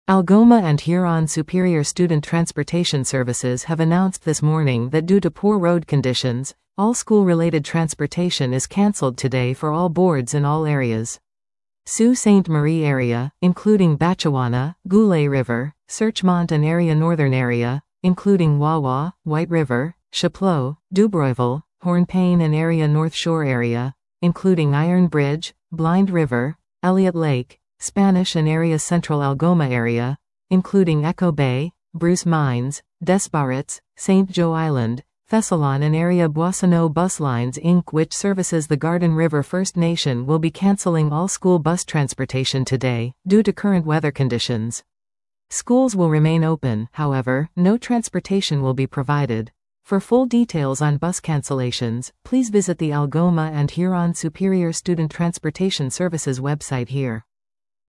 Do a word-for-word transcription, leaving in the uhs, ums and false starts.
Algoma and Huron Superior Student Transportation Services have announced this morning that due to poor road conditions, all school-related transportation is cancelled today for all boards in all areas. Sault Ste. Marie area, including Batchewana, Goulet River, Searchmont and area northern area, including Wawa, White River, Chapleau, Dubroiville, Hornepayne and area North Shore area, including Iron Bridge, Blind River, Elliott Lake, Spanish and area Central Algoma area, including Echo Bay, Bruce Mines, Des Barrets, Saint Joe Island, Thessalon and area Boissonneau Bus Lines Incorporated, which services the Garden River First Nation, will be cancelling all school bus transportation today, due to current weather conditions. Schools will remain open, however, no transportation will be provided. For full details on bus cancellations, please visit the Algoma and Huron Superior Student Transportation Services website here.